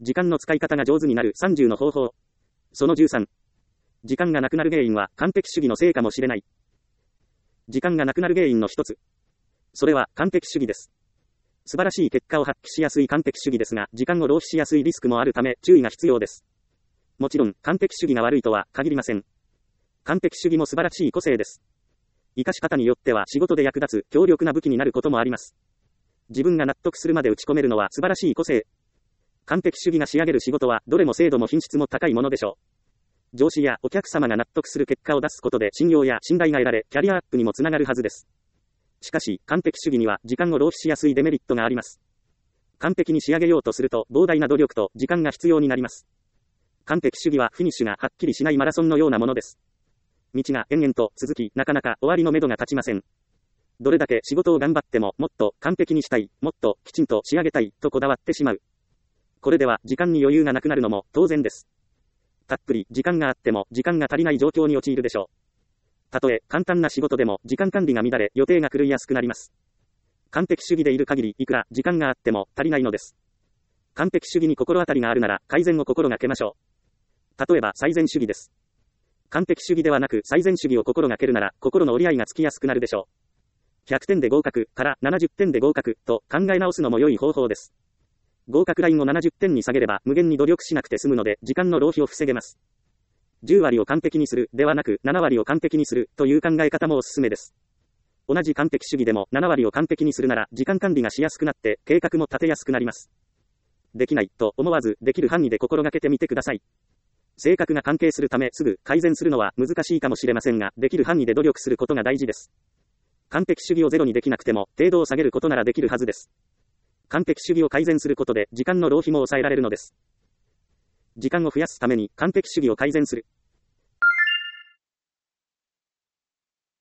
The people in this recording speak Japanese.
時間の使い方が上手になる30の方法。その13。時間がなくなる原因は完璧主義のせいかもしれない。時間がなくなる原因の一つ。それは完璧主義です。素晴らしい結果を発揮しやすい完璧主義ですが、時間を浪費しやすいリスクもあるため注意が必要です。もちろん、完璧主義が悪いとは限りません。完璧主義も素晴らしい個性です。活かし方によっては仕事で役立つ強力な武器になることもあります。自分が納得するまで打ち込めるのは素晴らしい個性。完璧主義が仕上げる仕事はどれも精度も品質も高いものでしょう。上司やお客様が納得する結果を出すことで信用や信頼が得られ、キャリアアップにもつながるはずです。しかし、完璧主義には時間を浪費しやすいデメリットがあります。完璧に仕上げようとすると膨大な努力と時間が必要になります。完璧主義はフィニッシュがはっきりしないマラソンのようなものです。道が延々と続き、なかなか終わりのめどが立ちません。どれだけ仕事を頑張っても、もっと完璧にしたい、もっときちんと仕上げたい、とこだわってしまう。これでは時間に余裕がなくなるのも当然です。たっぷり時間があっても時間が足りない状況に陥るでしょう。たとえ簡単な仕事でも時間管理が乱れ予定が狂いやすくなります。完璧主義でいる限りいくら時間があっても足りないのです。完璧主義に心当たりがあるなら改善を心がけましょう。例えば最善主義です。完璧主義ではなく最善主義を心がけるなら心の折り合いがつきやすくなるでしょう。100点で合格から70点で合格と考え直すのも良い方法です。合格ラインを70点に下げれば無限に努力しなくて済むので時間の浪費を防げます。10割を完璧にするではなく7割を完璧にするという考え方もおすすめです。同じ完璧主義でも7割を完璧にするなら時間管理がしやすくなって計画も立てやすくなります。できないと思わずできる範囲で心がけてみてください。性格が関係するためすぐ改善するのは難しいかもしれませんが、できる範囲で努力することが大事です。完璧主義をゼロにできなくても程度を下げることならできるはずです。完璧主義を改善することで時間の浪費も抑えられるのです。時間を増やすために完璧主義を改善する。